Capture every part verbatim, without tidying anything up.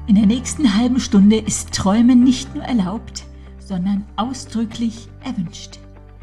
In der nächsten halben Stunde ist Träumen nicht nur erlaubt, sondern ausdrücklich erwünscht.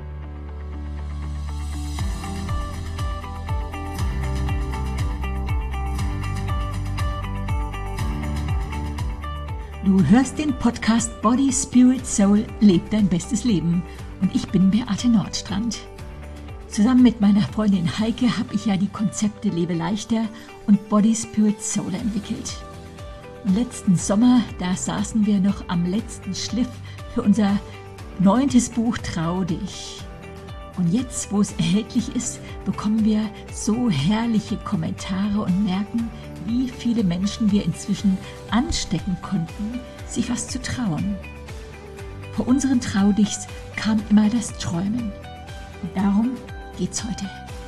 Du hörst den Podcast Body, Spirit, Soul, Leb dein bestes Leben und ich bin Beate Nordstrand. Zusammen mit meiner Freundin Heike habe ich ja die Konzepte Lebe leichter und Body, Spirit, Soul entwickelt. Und letzten Sommer, da saßen wir noch am letzten Schliff für unser neuntes Buch Trau dich. Und jetzt, wo es erhältlich ist, bekommen wir so herrliche Kommentare und merken, wie viele Menschen wir inzwischen anstecken konnten, sich was zu trauen. Vor unseren Traudichs kam immer das Träumen. Und darum geht's heute.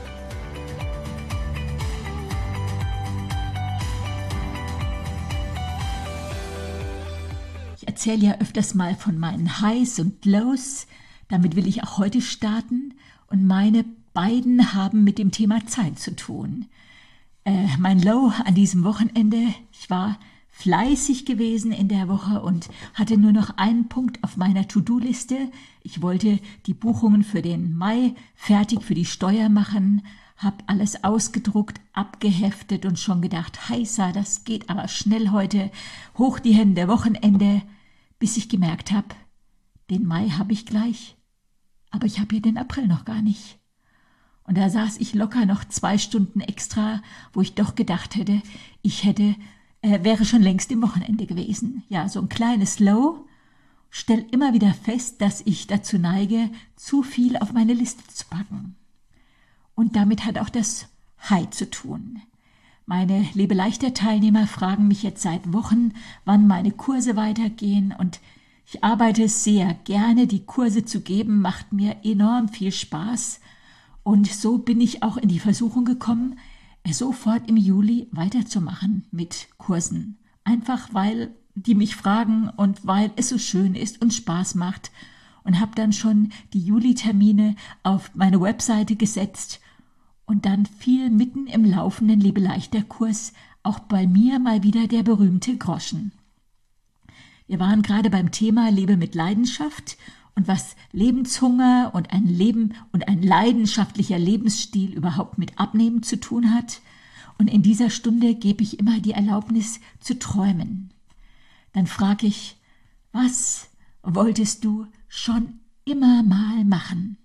Ich erzähle ja öfters mal von meinen Highs und Lows. Damit will ich auch heute starten. Und meine beiden haben mit dem Thema Zeit zu tun. Äh, mein Low an diesem Wochenende, ich war fleißig gewesen in der Woche und hatte nur noch einen Punkt auf meiner To-Do-Liste. Ich wollte die Buchungen für den Mai fertig für die Steuer machen, habe alles ausgedruckt, abgeheftet und schon gedacht, heißa, das geht aber schnell heute, hoch die Hände, Wochenende, bis ich gemerkt habe, den Mai habe ich gleich, aber ich habe hier den April noch gar nicht. Und da saß ich locker noch zwei Stunden extra, wo ich doch gedacht hätte, ich hätte, äh, wäre schon längst im Wochenende gewesen. Ja, so ein kleines Low. Stell immer wieder fest, dass ich dazu neige, zu viel auf meine Liste zu packen. Und damit hat auch das High zu tun. Meine Lebe-leichter-Teilnehmer fragen mich jetzt seit Wochen, wann meine Kurse weitergehen. Und ich arbeite sehr gerne, die Kurse zu geben, macht mir enorm viel Spaß. Und so bin ich auch in die Versuchung gekommen, sofort im Juli weiterzumachen mit Kursen. Einfach weil die mich fragen und weil es so schön ist und Spaß macht. Und habe dann schon die Juli-Termine auf meine Webseite gesetzt. Und dann fiel mitten im laufenden Lebe-leichter-Kurs auch bei mir mal wieder der berühmte Groschen. Wir waren gerade beim Thema Lebe mit Leidenschaft und was Lebenshunger und ein Leben und ein leidenschaftlicher Lebensstil überhaupt mit Abnehmen zu tun hat. Und in dieser Stunde gebe ich immer die Erlaubnis zu träumen. Dann frage ich, was wolltest du schon immer mal machen?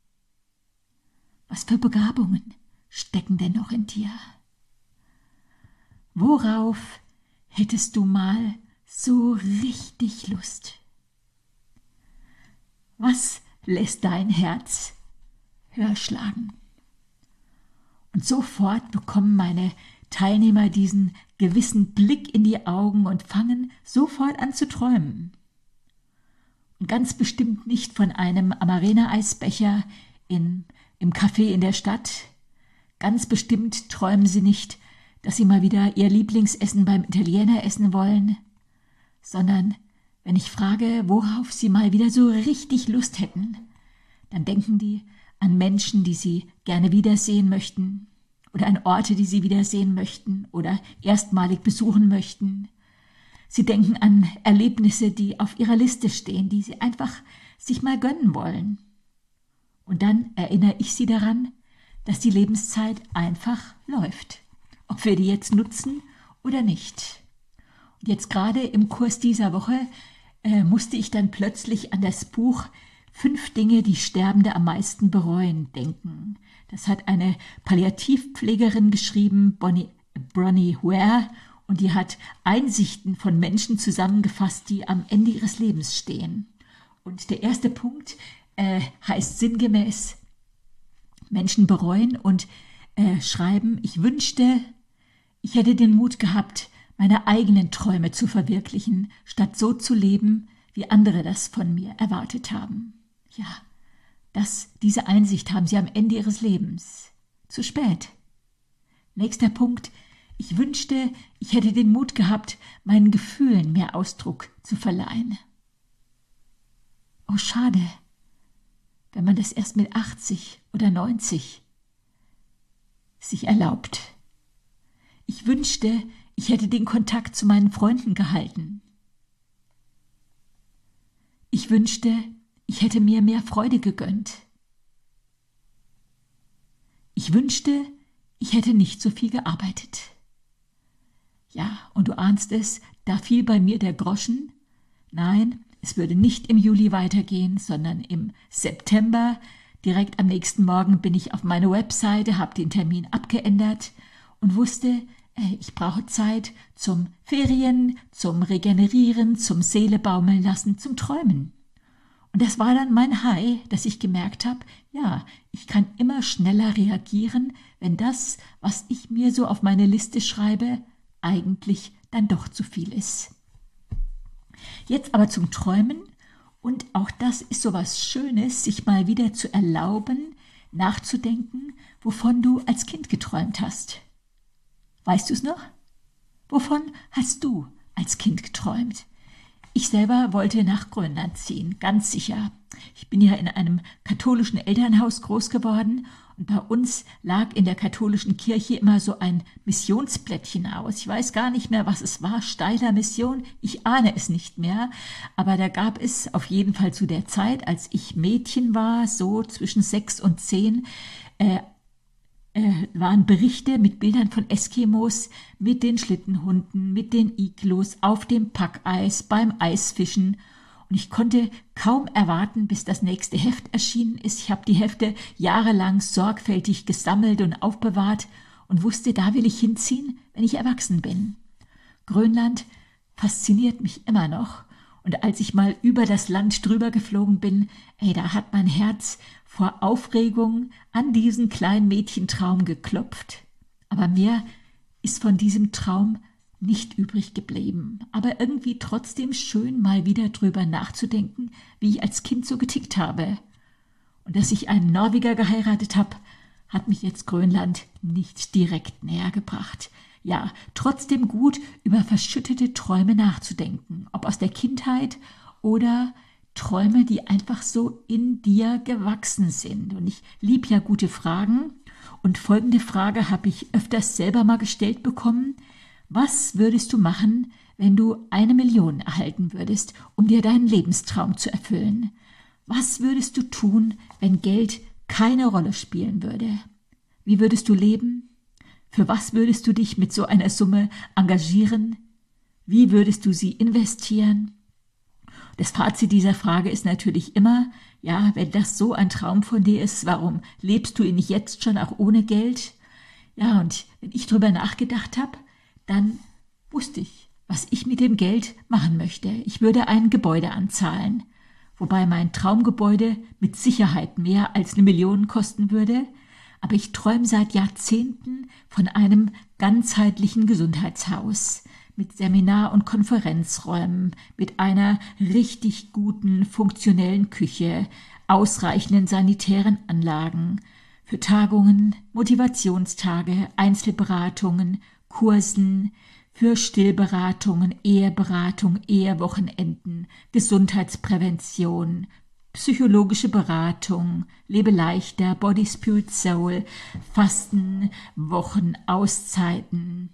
Was für Begabungen stecken denn noch in dir? Worauf hättest du mal so richtig Lust? Was lässt dein Herz höher schlagen? Und sofort bekommen meine Teilnehmer diesen gewissen Blick in die Augen und fangen sofort an zu träumen. Und ganz bestimmt nicht von einem Amarena-Eisbecher in, im Café in der Stadt. Ganz bestimmt träumen sie nicht, dass sie mal wieder ihr Lieblingsessen beim Italiener essen wollen, sondern wenn ich frage, worauf sie mal wieder so richtig Lust hätten, dann denken die an Menschen, die sie gerne wiedersehen möchten oder an Orte, die sie wiedersehen möchten oder erstmalig besuchen möchten. Sie denken an Erlebnisse, die auf ihrer Liste stehen, die sie einfach sich mal gönnen wollen. Und dann erinnere ich sie daran, dass die Lebenszeit einfach läuft, ob wir die jetzt nutzen oder nicht. Und jetzt gerade im Kurs dieser Woche äh, musste ich dann plötzlich an das Buch Fünf Dinge, die Sterbende am meisten bereuen, denken. Das hat eine Palliativpflegerin geschrieben, Bonnie, Bronnie Ware, und die hat Einsichten von Menschen zusammengefasst, die am Ende ihres Lebens stehen. Und der erste Punkt äh, heißt sinngemäß, Menschen bereuen und äh, schreiben, ich wünschte, ich hätte den Mut gehabt, meine eigenen Träume zu verwirklichen, statt so zu leben, wie andere das von mir erwartet haben. Ja, das, diese Einsicht haben sie am Ende ihres Lebens. Zu spät. Nächster Punkt. Ich wünschte, ich hätte den Mut gehabt, meinen Gefühlen mehr Ausdruck zu verleihen. Oh, schade, wenn man das erst mit achtzig oder neunzig sich erlaubt. Ich wünschte, ich hätte den Kontakt zu meinen Freunden gehalten. Ich wünschte, ich hätte mir mehr Freude gegönnt. Ich wünschte, ich hätte nicht so viel gearbeitet. Ja, und du ahnst es, da fiel bei mir der Groschen. Nein, es würde nicht im Juli weitergehen, sondern im September. Direkt am nächsten Morgen bin ich auf meine Webseite, habe den Termin abgeändert und wusste, ich brauche Zeit zum Ferien, zum Regenerieren, zum Seele baumeln lassen, zum Träumen. Und das war dann mein High, dass ich gemerkt habe, ja, ich kann immer schneller reagieren, wenn das, was ich mir so auf meine Liste schreibe, eigentlich dann doch zu viel ist. Jetzt aber zum Träumen, und auch das ist so was Schönes, sich mal wieder zu erlauben, nachzudenken, wovon du als Kind geträumt hast. Weißt du es noch? Wovon hast du als Kind geträumt? Ich selber wollte nach Grönland ziehen, ganz sicher. Ich bin ja in einem katholischen Elternhaus groß geworden und bei uns lag in der katholischen Kirche immer so ein Missionsblättchen aus. Ich weiß gar nicht mehr, was es war, Steiler Mission, ich ahne es nicht mehr. Aber da gab es auf jeden Fall zu der Zeit, als ich Mädchen war, so zwischen sechs und zehn, äh, Äh, waren Berichte mit Bildern von Eskimos, mit den Schlittenhunden, mit den Iglos, auf dem Packeis, beim Eisfischen. Und ich konnte kaum erwarten, bis das nächste Heft erschienen ist. Ich habe die Hefte jahrelang sorgfältig gesammelt und aufbewahrt und wusste, da will ich hinziehen, wenn ich erwachsen bin. Grönland fasziniert mich immer noch. Und als ich mal über das Land drüber geflogen bin, ey, da hat mein Herz vor Aufregung an diesen kleinen Mädchentraum geklopft. Aber mehr ist von diesem Traum nicht übrig geblieben. Aber irgendwie trotzdem schön, mal wieder drüber nachzudenken, wie ich als Kind so getickt habe. Und dass ich einen Norweger geheiratet habe, hat mich jetzt Grönland nicht direkt näher gebracht. Ja, trotzdem gut, über verschüttete Träume nachzudenken, ob aus der Kindheit oder Träume, die einfach so in dir gewachsen sind. Und ich liebe ja gute Fragen. Und folgende Frage habe ich öfters selber mal gestellt bekommen. Was würdest du machen, wenn du eine Million erhalten würdest, um dir deinen Lebenstraum zu erfüllen? Was würdest du tun, wenn Geld keine Rolle spielen würde? Wie würdest du leben? Für was würdest du dich mit so einer Summe engagieren? Wie würdest du sie investieren? Das Fazit dieser Frage ist natürlich immer, ja, wenn das so ein Traum von dir ist, warum lebst du ihn nicht jetzt schon auch ohne Geld? Ja, und wenn ich drüber nachgedacht habe, dann wusste ich, was ich mit dem Geld machen möchte. Ich würde ein Gebäude anzahlen, wobei mein Traumgebäude mit Sicherheit mehr als eine Million kosten würde. Aber ich träume seit Jahrzehnten von einem ganzheitlichen Gesundheitshaus mit Seminar- und Konferenzräumen, mit einer richtig guten, funktionellen Küche, ausreichenden sanitären Anlagen für Tagungen, Motivationstage, Einzelberatungen, Kursen, für Stillberatungen, Eheberatung, Ehewochenenden, Gesundheitsprävention, psychologische Beratung, Lebe leichter, Body, Spirit, Soul, Fasten, Wochen, Auszeiten.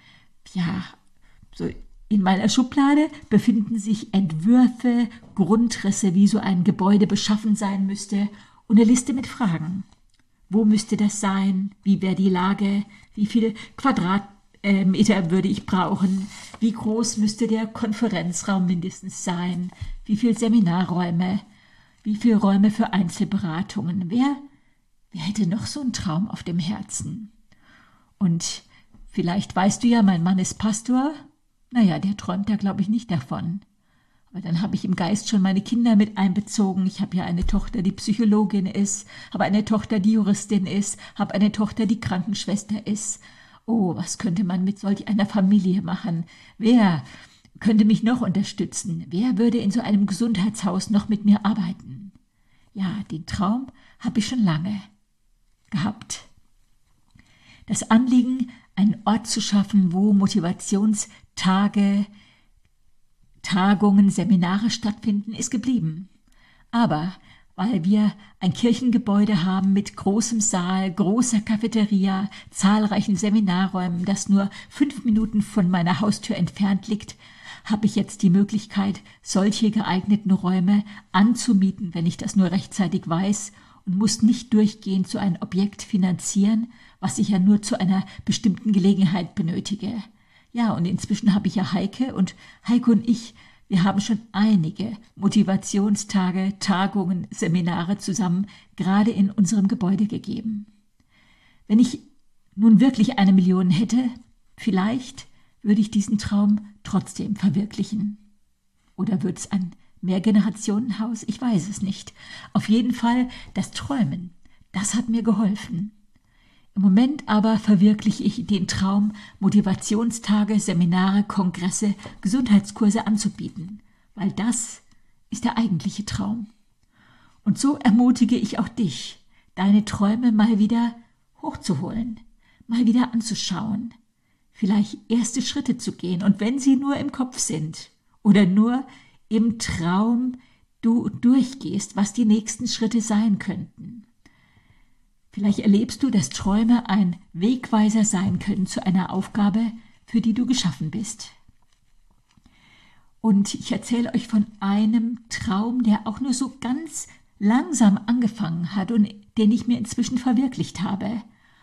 Ja, so in meiner Schublade befinden sich Entwürfe, Grundrisse, wie so ein Gebäude beschaffen sein müsste und eine Liste mit Fragen. Wo müsste das sein? Wie wäre die Lage? Wie viele Quadratmeter würde ich brauchen? Wie groß müsste der Konferenzraum mindestens sein? Wie viele Seminarräume? Wie viele Räume für Einzelberatungen? Wer, wer hätte noch so einen Traum auf dem Herzen? Und vielleicht weißt du ja, mein Mann ist Pastor. Naja, der träumt ja, glaube ich, nicht davon. Aber dann habe ich im Geist schon meine Kinder mit einbezogen. Ich habe ja eine Tochter, die Psychologin ist, habe eine Tochter, die Juristin ist, habe eine Tochter, die Krankenschwester ist. Oh, was könnte man mit solch einer Familie machen? Wer könnte mich noch unterstützen? Wer würde in so einem Gesundheitshaus noch mit mir arbeiten? Ja, den Traum habe ich schon lange gehabt. Das Anliegen, einen Ort zu schaffen, wo Motivationstage, Tagungen, Seminare stattfinden, ist geblieben. Aber weil wir ein Kirchengebäude haben mit großem Saal, großer Cafeteria, zahlreichen Seminarräumen, das nur fünf Minuten von meiner Haustür entfernt liegt, habe ich jetzt die Möglichkeit, solche geeigneten Räume anzumieten, wenn ich das nur rechtzeitig weiß, und muss nicht durchgehend so ein Objekt finanzieren, was ich ja nur zu einer bestimmten Gelegenheit benötige. Ja, und inzwischen habe ich ja Heike, und Heike und ich, wir haben schon einige Motivationstage, Tagungen, Seminare zusammen gerade in unserem Gebäude gegeben. Wenn ich nun wirklich eine Million hätte, vielleicht würde ich diesen Traum trotzdem verwirklichen. Oder wird es ein Mehrgenerationenhaus? Ich weiß es nicht. Auf jeden Fall das Träumen, das hat mir geholfen. Im Moment aber verwirkliche ich den Traum, Motivationstage, Seminare, Kongresse, Gesundheitskurse anzubieten, weil das ist der eigentliche Traum. Und so ermutige ich auch dich, deine Träume mal wieder hochzuholen, mal wieder anzuschauen, vielleicht erste Schritte zu gehen, und wenn sie nur im Kopf sind oder nur im Traum du durchgehst, was die nächsten Schritte sein könnten. Vielleicht erlebst du, dass Träume ein Wegweiser sein können zu einer Aufgabe, für die du geschaffen bist. Und ich erzähle euch von einem Traum, der auch nur so ganz langsam angefangen hat und den ich mir inzwischen verwirklicht habe.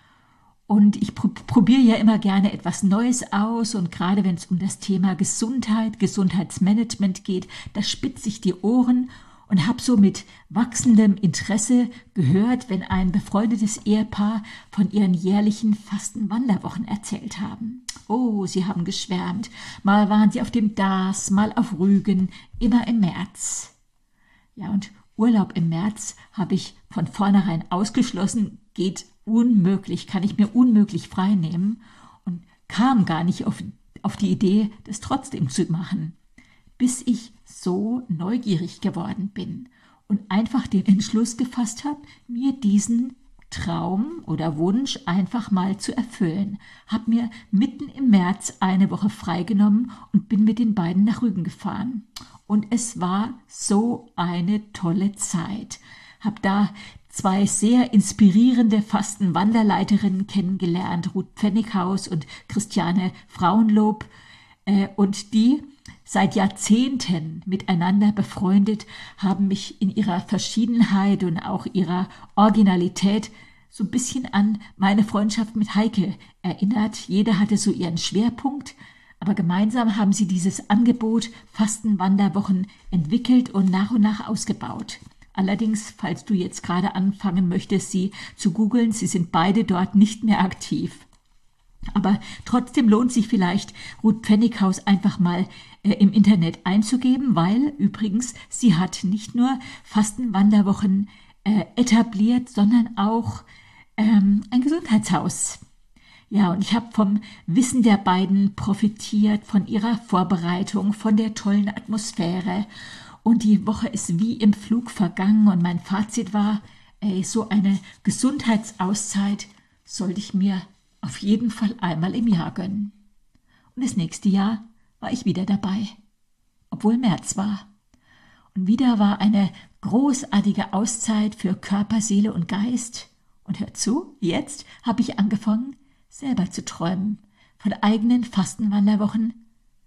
Und ich pr- probiere ja immer gerne etwas Neues aus, und gerade wenn es um das Thema Gesundheit, Gesundheitsmanagement geht, da spitze ich die Ohren und habe so mit wachsendem Interesse gehört, wenn ein befreundetes Ehepaar von ihren jährlichen Fastenwanderwochen erzählt haben. Oh, sie haben geschwärmt. Mal waren sie auf dem Dars, mal auf Rügen, immer im März. Ja, und Urlaub im März habe ich von vornherein ausgeschlossen, geht unmöglich, kann ich mir unmöglich frei nehmen, und kam gar nicht auf, auf die Idee, das trotzdem zu machen, bis ich so neugierig geworden bin und einfach den Entschluss gefasst habe, mir diesen Traum oder Wunsch einfach mal zu erfüllen. Habe mir mitten im März eine Woche freigenommen und bin mit den beiden nach Rügen gefahren. Und es war so eine tolle Zeit. Habe da zwei sehr inspirierende Fastenwanderleiterinnen kennengelernt, Ruth Pfennighaus und Christiane Frauenlob, äh, und die, seit Jahrzehnten miteinander befreundet, haben mich in ihrer Verschiedenheit und auch ihrer Originalität so ein bisschen an meine Freundschaft mit Heike erinnert. Jeder hatte so ihren Schwerpunkt, aber gemeinsam haben sie dieses Angebot Fastenwanderwochen entwickelt und nach und nach ausgebaut. Allerdings, falls du jetzt gerade anfangen möchtest, sie zu googeln, sie sind beide dort nicht mehr aktiv. Aber trotzdem lohnt sich vielleicht, Ruth Pfennighaus einfach mal äh, im Internet einzugeben, weil übrigens sie hat nicht nur Fastenwanderwochen äh, etabliert, sondern auch ähm, ein Gesundheitshaus. Ja, und ich habe vom Wissen der beiden profitiert, von ihrer Vorbereitung, von der tollen Atmosphäre. Und die Woche ist wie im Flug vergangen, und mein Fazit war, ey, so eine Gesundheitsauszeit sollte ich mir auf jeden Fall einmal im Jahr gönnen. Und das nächste Jahr war ich wieder dabei, obwohl März war. Und wieder war eine großartige Auszeit für Körper, Seele und Geist. Und hör zu, jetzt habe ich angefangen, selber zu träumen von eigenen Fastenwanderwochen.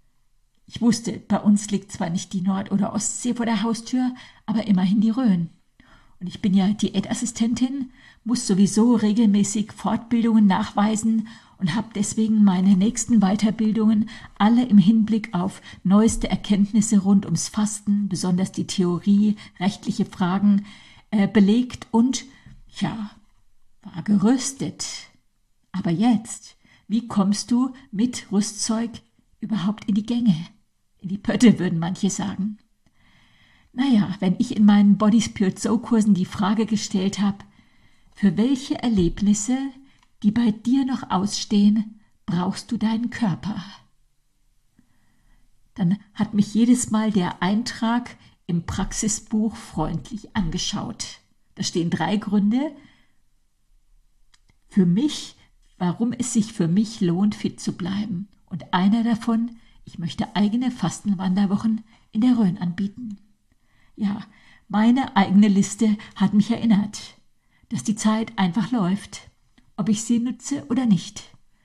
Ich wusste, bei uns liegt zwar nicht die Nord- oder Ostsee vor der Haustür, aber immerhin die Rhön. Und ich bin ja Diätassistentin, muss sowieso regelmäßig Fortbildungen nachweisen und habe deswegen meine nächsten Weiterbildungen alle im Hinblick auf neueste Erkenntnisse rund ums Fasten, besonders die Theorie, rechtliche Fragen, äh, belegt und, ja, war gerüstet. Aber jetzt, wie kommst du mit Rüstzeug überhaupt in die Gänge? In die Pötte, würden manche sagen. Naja, wenn ich in meinen Body Spirit Soul Kursen die Frage gestellt habe, für welche Erlebnisse, die bei dir noch ausstehen, brauchst du deinen Körper? Dann hat mich jedes Mal der Eintrag im Praxisbuch freundlich angeschaut. Da stehen drei Gründe für mich, warum es sich für mich lohnt, fit zu bleiben. Und einer davon, ich möchte eigene Fastenwanderwochen in der Rhön anbieten. Ja, Meine eigene Liste hat mich erinnert, dass die Zeit einfach läuft, ob ich sie nutze oder nicht.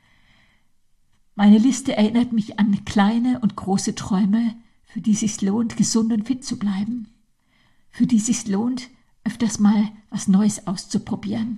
Meine Liste erinnert mich an kleine und große Träume, für die es sich lohnt, gesund und fit zu bleiben, für die es sich lohnt, öfters mal was Neues auszuprobieren.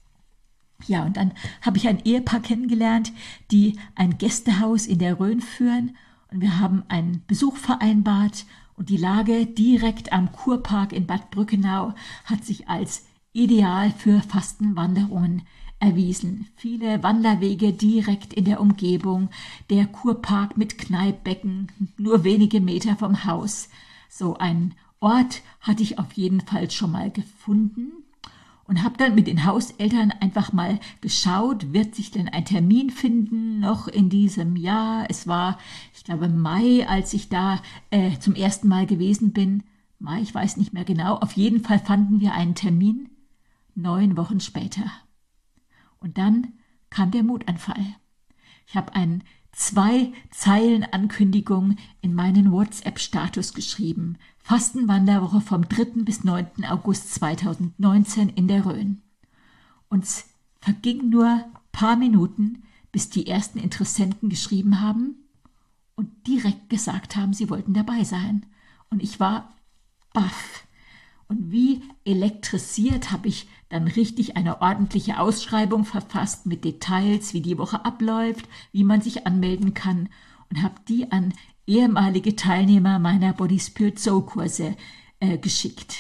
Ja, und dann habe ich ein Ehepaar kennengelernt, die ein Gästehaus in der Rhön führen, und wir haben einen Besuch vereinbart, und die Lage direkt am Kurpark in Bad Brückenau hat sich als ideal für Fastenwanderungen erwiesen. Viele Wanderwege direkt in der Umgebung, der Kurpark mit Kneippbecken, nur wenige Meter vom Haus. So einen Ort hatte ich auf jeden Fall schon mal gefunden und habe dann mit den Hauseltern einfach mal geschaut, wird sich denn ein Termin finden noch in diesem Jahr. Es war, ich glaube, Mai, als ich da äh, zum ersten Mal gewesen bin. Mai, ich weiß nicht mehr genau. Auf jeden Fall fanden wir einen Termin neun Wochen später. Und dann kam der Mutanfall. Ich habe eine zwei Zeilen Ankündigung in meinen WhatsApp-Status geschrieben. Fastenwanderwoche vom dritten bis neunten August zweitausendneunzehn in der Rhön. Und es verging nur ein paar Minuten, bis die ersten Interessenten geschrieben haben und direkt gesagt haben, sie wollten dabei sein. Und ich war baff. Und wie elektrisiert habe ich dann richtig eine ordentliche Ausschreibung verfasst mit Details, wie die Woche abläuft, wie man sich anmelden kann, und habe die an ehemalige Teilnehmer meiner Body Spirit Soul Kurse äh, geschickt.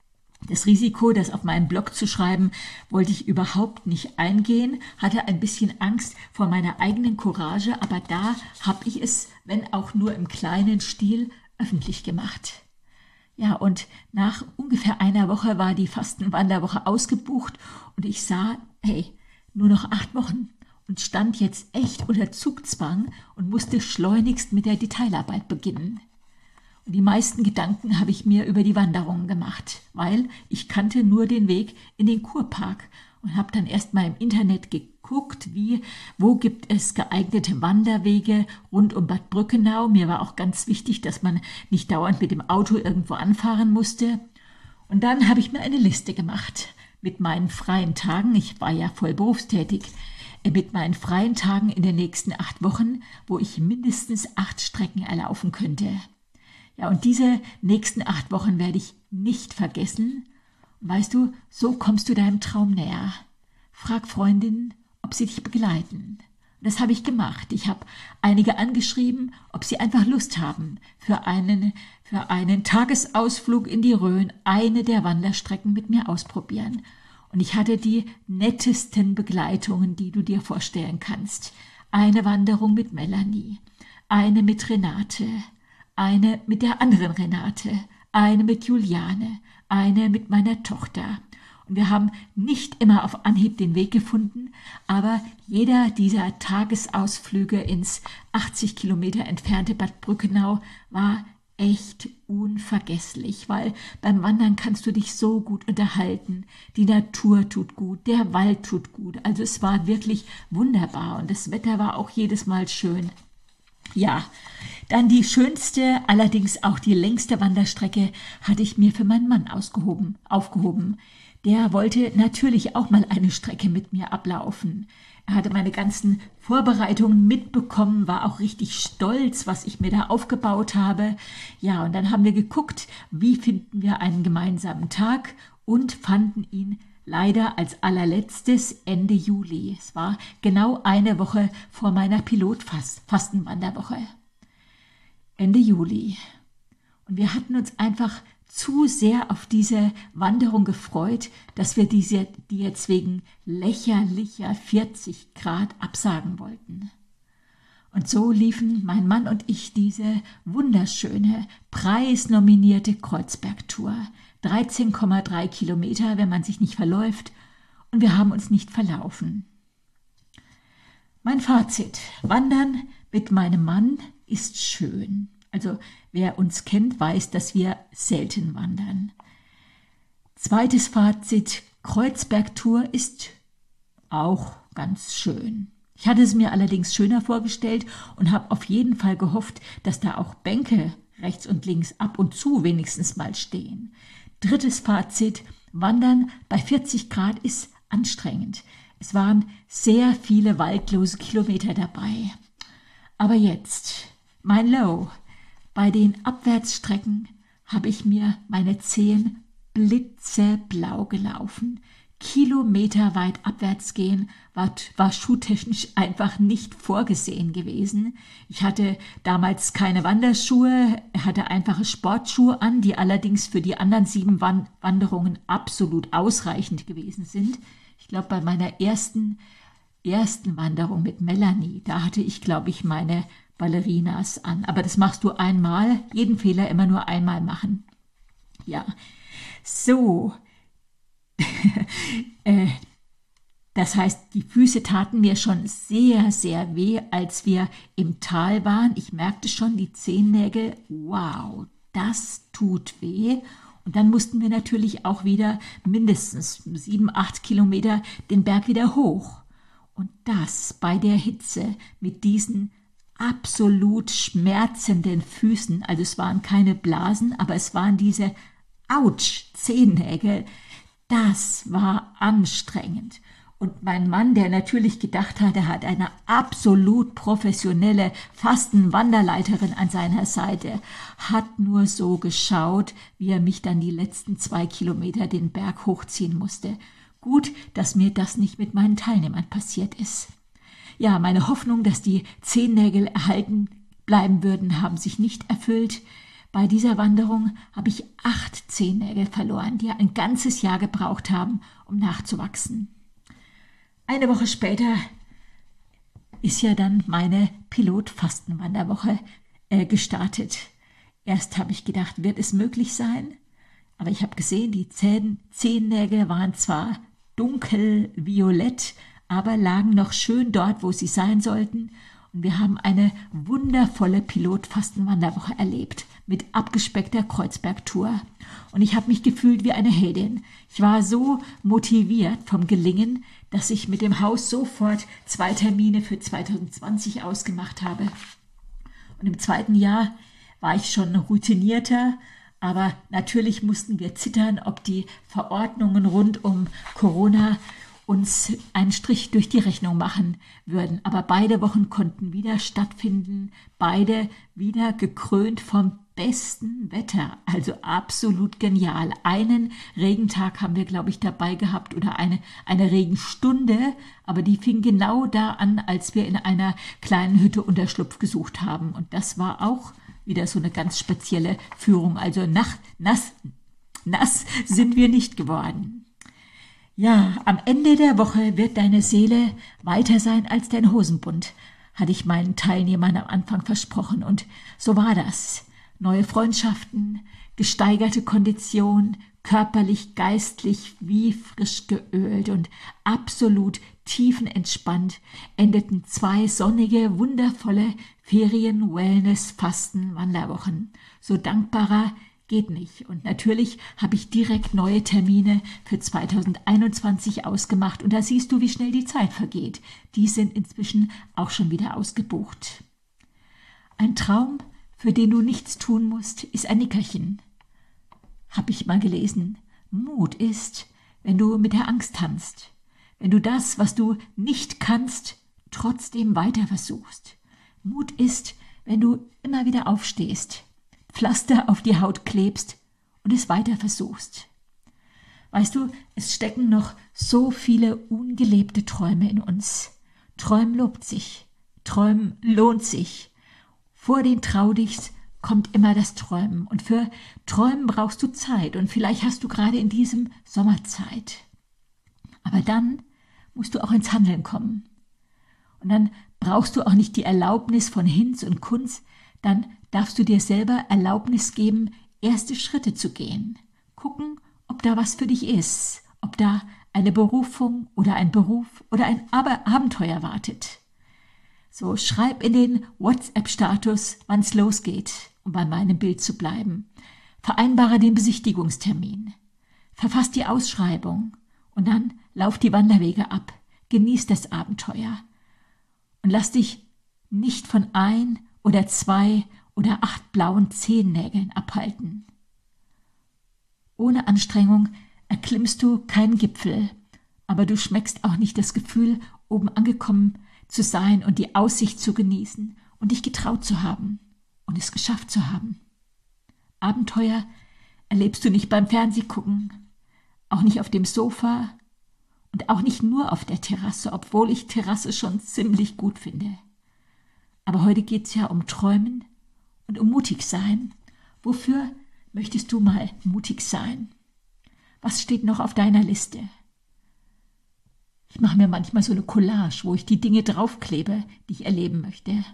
Das Risiko, das auf meinem Blog zu schreiben, wollte ich überhaupt nicht eingehen, hatte ein bisschen Angst vor meiner eigenen Courage, aber da habe ich es, wenn auch nur im kleinen Stil, öffentlich gemacht. Ja, und nach ungefähr einer Woche war die Fastenwanderwoche ausgebucht und ich sah, hey, nur noch acht Wochen und stand jetzt echt unter Zugzwang und musste schleunigst mit der Detailarbeit beginnen. Und die meisten Gedanken habe ich mir über die Wanderungen gemacht, weil ich kannte nur den Weg in den Kurpark und habe dann erst mal im Internet geguckt, wie, wo gibt es geeignete Wanderwege rund um Bad Brückenau. Mir war auch ganz wichtig, dass man nicht dauernd mit dem Auto irgendwo anfahren musste. Und dann habe ich mir eine Liste gemacht mit meinen freien Tagen. Ich war ja voll berufstätig. Mit meinen freien Tagen in den nächsten acht Wochen, wo ich mindestens acht Strecken erlaufen könnte. Ja, und diese nächsten acht Wochen werde ich nicht vergessen. Und weißt du, so kommst du deinem Traum näher. Frag Freundinnen, ob sie dich begleiten. Und das habe ich gemacht. Ich habe einige angeschrieben, ob sie einfach Lust haben, für einen, für einen Tagesausflug in die Rhön eine der Wanderstrecken mit mir ausprobieren. Und ich hatte die nettesten Begleitungen, die du dir vorstellen kannst. Eine Wanderung mit Melanie, eine mit Renate, eine mit der anderen Renate, eine mit Juliane, eine mit meiner Tochter. Und wir haben nicht immer auf Anhieb den Weg gefunden, aber jeder dieser Tagesausflüge ins achtzig Kilometer entfernte Bad Brückenau war echt unvergesslich, weil beim Wandern kannst du dich so gut unterhalten. Die Natur tut gut, der Wald tut gut. Also es war wirklich wunderbar und das Wetter war auch jedes Mal schön. Ja, dann die schönste, allerdings auch die längste Wanderstrecke hatte ich mir für meinen Mann ausgehoben, aufgehoben. Der wollte natürlich auch mal eine Strecke mit mir ablaufen. Er hatte meine ganzen Vorbereitungen mitbekommen, war auch richtig stolz, was ich mir da aufgebaut habe. Ja, und dann haben wir geguckt, wie finden wir einen gemeinsamen Tag und fanden ihn leider als allerletztes Ende Juli. Es war genau eine Woche vor meiner Pilotfastenwanderwoche. Ende Juli. Und wir hatten uns einfach zu sehr auf diese Wanderung gefreut, dass wir diese, die jetzt wegen lächerlicher vierzig Grad absagen wollten. Und so liefen mein Mann und ich diese wunderschöne, preisnominierte Kreuzbergtour. dreizehn Komma drei Kilometer, wenn man sich nicht verläuft. Und wir haben uns nicht verlaufen. Mein Fazit: Wandern mit meinem Mann ist schön. Also wer uns kennt, weiß, dass wir selten wandern. Zweites Fazit: Kreuzbergtour ist auch ganz schön. Ich hatte es mir allerdings schöner vorgestellt und habe auf jeden Fall gehofft, dass da auch Bänke rechts und links ab und zu wenigstens mal stehen. Drittes Fazit: Wandern bei vierzig Grad ist anstrengend. Es waren sehr viele waldlose Kilometer dabei. Aber jetzt, mein Low. Bei den Abwärtsstrecken habe ich mir meine Zehen blitzeblau gelaufen. Kilometerweit abwärts gehen war, war schuhtechnisch einfach nicht vorgesehen gewesen. Ich hatte damals keine Wanderschuhe, hatte einfache Sportschuhe an, die allerdings für die anderen sieben Wan- Wanderungen absolut ausreichend gewesen sind. Ich glaube, bei meiner ersten, ersten Wanderung mit Melanie, da hatte ich, glaube ich, meine Ballerinas an. Aber das machst du einmal, jeden Fehler immer nur einmal machen. Ja, so. äh, das heißt, die Füße taten mir schon sehr, sehr weh, als wir im Tal waren. Ich merkte schon die Zehennägel, wow, das tut weh. Und dann mussten wir natürlich auch wieder mindestens sieben, acht Kilometer den Berg wieder hoch. Und das bei der Hitze mit diesen absolut schmerzenden Füßen. Also es waren keine Blasen, aber es waren diese Autsch, Zehennägel. Das war anstrengend. Und mein Mann, der natürlich gedacht hat, er hat eine absolut professionelle Fastenwanderleiterin an seiner Seite, hat nur so geschaut, wie er mich dann die letzten zwei Kilometer den Berg hochziehen musste. Gut, dass mir das nicht mit meinen Teilnehmern passiert ist. Ja, meine Hoffnung, dass die Zehennägel erhalten bleiben würden, haben sich nicht erfüllt. Bei dieser Wanderung habe ich acht Zehennägel verloren, die ein ganzes Jahr gebraucht haben, um nachzuwachsen. Eine Woche später ist ja dann meine Pilot-Fastenwanderwoche äh, gestartet. Erst habe ich gedacht, wird es möglich sein? Aber ich habe gesehen, die Zähn- Zehennägel waren zwar dunkelviolett, aber lagen noch schön dort, wo sie sein sollten. Und wir haben eine wundervolle Pilot-Fastenwanderwoche erlebt mit abgespeckter Kreuzbergtour. Und ich habe mich gefühlt wie eine Heldin. Ich war so motiviert vom Gelingen, dass ich mit dem Haus sofort zwei Termine für zwanzig zwanzig ausgemacht habe. Und im zweiten Jahr war ich schon routinierter, aber natürlich mussten wir zittern, ob die Verordnungen rund um Corona uns einen Strich durch die Rechnung machen würden. Aber beide Wochen konnten wieder stattfinden, beide wieder gekrönt vom besten Wetter, also absolut genial. Einen Regentag haben wir, glaube ich, dabei gehabt oder eine, eine Regenstunde, aber die fing genau da an, als wir in einer kleinen Hütte Unterschlupf gesucht haben. Und das war auch wieder so eine ganz spezielle Führung. Also nach, nass, nass sind wir nicht geworden. Ja, am Ende der Woche wird deine Seele weiter sein als dein Hosenbund, hatte ich meinen Teilnehmern am Anfang versprochen. Und so war das. Neue Freundschaften, gesteigerte Kondition, körperlich, geistlich wie frisch geölt und absolut tiefenentspannt endeten zwei sonnige, wundervolle Ferien-Wellness-Fasten-Wanderwochen. So dankbarer geht nicht. Und natürlich habe ich direkt neue Termine für zwanzig einundzwanzig ausgemacht. Und da siehst du, wie schnell die Zeit vergeht. Die sind inzwischen auch schon wieder ausgebucht. Ein Traum, für den du nichts tun musst, ist ein Nickerchen. Habe ich mal gelesen. Mut ist, wenn du mit der Angst tanzt. Wenn du das, was du nicht kannst, trotzdem weiter versuchst. Mut ist, wenn du immer wieder aufstehst, Pflaster auf die Haut klebst und es weiter versuchst. Weißt du, es stecken noch so viele ungelebte Träume in uns. Träumen lobt sich, Träumen lohnt sich. Vor den Traudichs kommt immer das Träumen. Und für Träumen brauchst du Zeit. Und vielleicht hast du gerade in diesem Sommer Zeit. Aber dann musst du auch ins Handeln kommen. Und dann brauchst du auch nicht die Erlaubnis von Hinz und Kunz. Dann darfst du dir selber Erlaubnis geben, erste Schritte zu gehen. Gucken, ob da was für dich ist. Ob da eine Berufung oder ein Beruf oder ein Abenteuer wartet. So, schreib in den WhatsApp-Status, wann's losgeht, um bei meinem Bild zu bleiben. Vereinbare den Besichtigungstermin. Verfass die Ausschreibung und dann lauf die Wanderwege ab. Genieß das Abenteuer. Und lass dich nicht von ein oder zwei oder acht blauen Zehennägeln abhalten. Ohne Anstrengung erklimmst du keinen Gipfel, aber du schmeckst auch nicht das Gefühl, oben angekommen zu sein und die Aussicht zu genießen und dich getraut zu haben und es geschafft zu haben. Abenteuer erlebst du nicht beim Fernsehgucken, auch nicht auf dem Sofa und auch nicht nur auf der Terrasse, obwohl ich Terrasse schon ziemlich gut finde. Aber heute geht es ja um Träumen und um mutig sein. Wofür möchtest du mal mutig sein? Was steht noch auf deiner Liste? Ich mache mir manchmal so eine Collage, wo ich die Dinge draufklebe, die ich erleben möchte.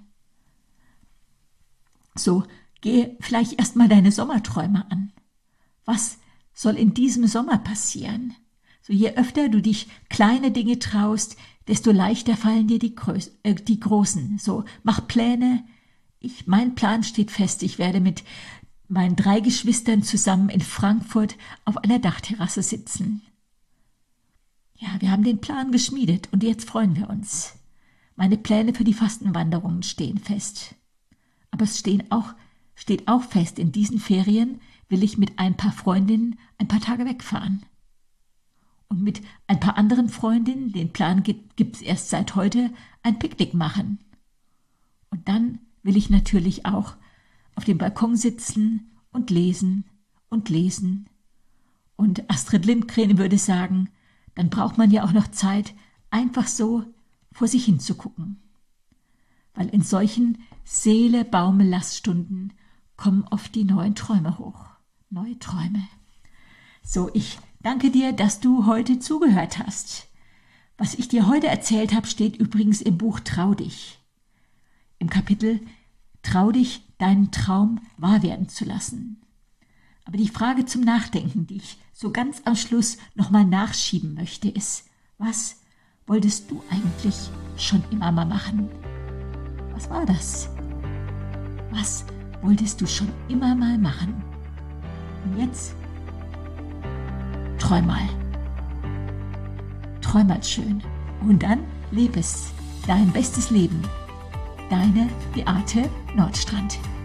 So, geh vielleicht erstmal deine Sommerträume an. Was soll in diesem Sommer passieren? So, je öfter du dich kleine Dinge traust, desto leichter fallen dir die, Größ- äh, die großen. So, mach Pläne. Ich, mein Plan steht fest. Ich werde mit meinen drei Geschwistern zusammen in Frankfurt auf einer Dachterrasse sitzen. Ja, wir haben den Plan geschmiedet und jetzt freuen wir uns. Meine Pläne für die Fastenwanderungen stehen fest. Aber es stehen auch, steht auch fest, in diesen Ferien will ich mit ein paar Freundinnen ein paar Tage wegfahren. Und mit ein paar anderen Freundinnen, den Plan gibt es erst seit heute, ein Picknick machen. Und dann will ich natürlich auch auf dem Balkon sitzen und lesen und lesen. Und Astrid Lindgren würde sagen, dann braucht man ja auch noch Zeit, einfach so vor sich hinzugucken. Weil in solchen Seele-Baume-Laststunden kommen oft die neuen Träume hoch. Neue Träume. So, ich danke dir, dass du heute zugehört hast. Was ich dir heute erzählt habe, steht übrigens im Buch Trau dich. Im Kapitel Trau dich, deinen Traum wahr werden zu lassen. Aber die Frage zum Nachdenken, die ich so ganz am Schluss nochmal nachschieben möchte, ist, was wolltest du eigentlich schon immer mal machen? Was war das? Was wolltest du schon immer mal machen? Und jetzt träum mal. Träum mal schön. Und dann lebe es. Dein bestes Leben. Deine Beate Nordstrand.